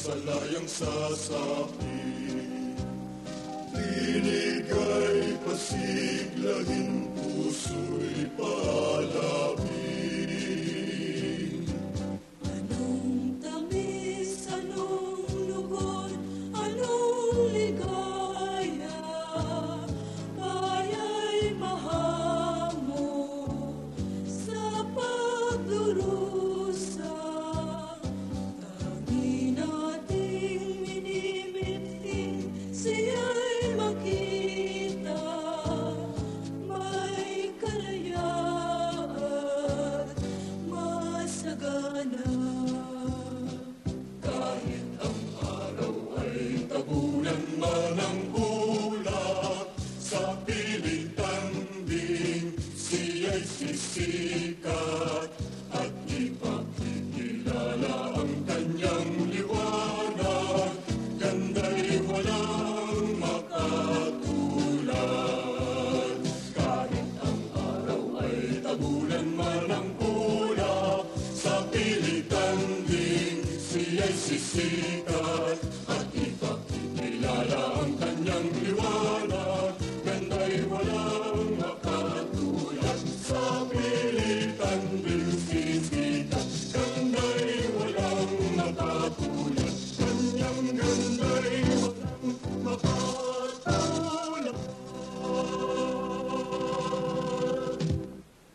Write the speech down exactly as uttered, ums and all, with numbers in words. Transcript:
salayang sasapi. Tinig ay pasiglahin, puso'y palabing. Anong tamis, anong lugod, anong ligaya, kaya'y mahamon sa pagdurusa. Tangi nating minimiting, siya'y makita, may kalaya at masagana. Kahit ang araw ay tabunan man ang ulap, sa pilitan din siya'y sisikat, at ipakikilala ang kanyang liwanag. Ganda'y walang makatulad. Kahit ang araw ay tabunan man ang ulap, sa pilitan din siya'y sisikat, at ipakikilala ang kanyang liwanag. Ganda'y walang makatulad. Sa pilitan din sisikat, ganda'y walang makatulad. Kanyang ganda'y walang makatulad.